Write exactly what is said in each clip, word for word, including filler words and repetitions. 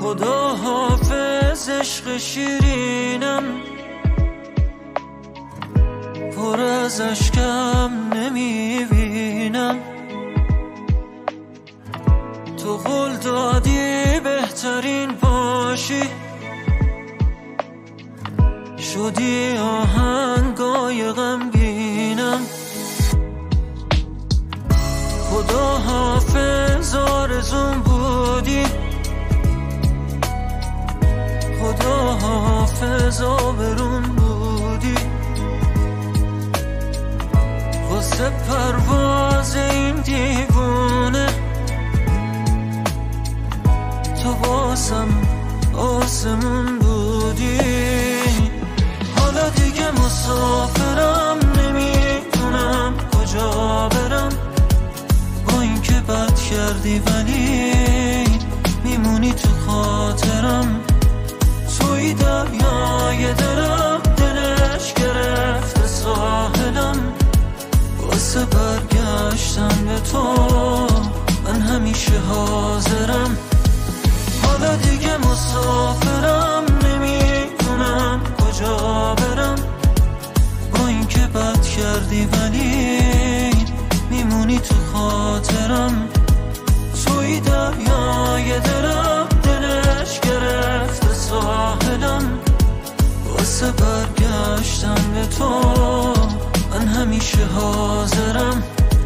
خدا حافظ عشق شیرینم، پر از اشکم نمیبینم. تو قول دادی بهترین باشی، شدی آهنگای غمگینم. خدا حافظ آرزوم بودی، خدا حافظ آبرون بودی. واسه پرواز این دیوونه تو واسم آسمون بودی. حالا دیگه مسافرم، نمیدونم کجا برم. با اینکه بد کردی ولی میمونی تو خاطرم. توی دریای دلم، دلش گرفته ساحلم. واسه برگشتن به تو من همیشه حاضرم. حالا دیگه مسافرم، نمیدونم کجا برم. با اینکه بد کردی ولی میمونی تو خاطرم. توی دریای دلم، دلش گرفته ساحلم. واسه برگشتن به تو من همیشه حاضرم.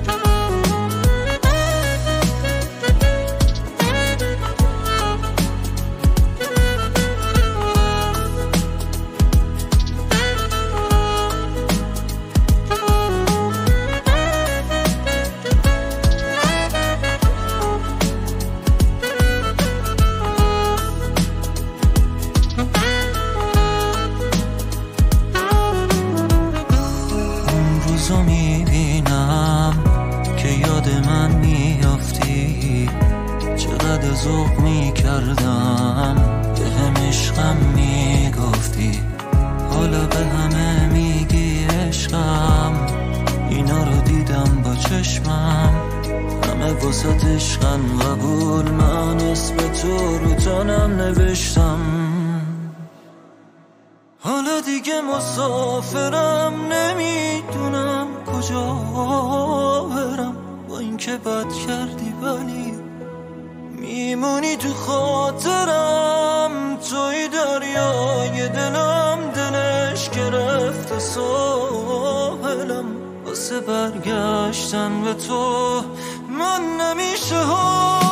روزو میبینم که یاد من میافتی. چقدر ذوق میکردم به هم عشقم میگفتی. حالا به همه میگی عشقم، اینا رو دیدم با چشمم. همه واسه عشقم قبول، من اسم تو رو تنم نوشتم. حالا دیگه مسافرم، نمیدونم کجا برم. با اینکه بد کردی ولی میمونی تو خاطرم. توی دریای دلم، دلش گرفته ساحلم. واسه برگشتن به تو من نمیشه ها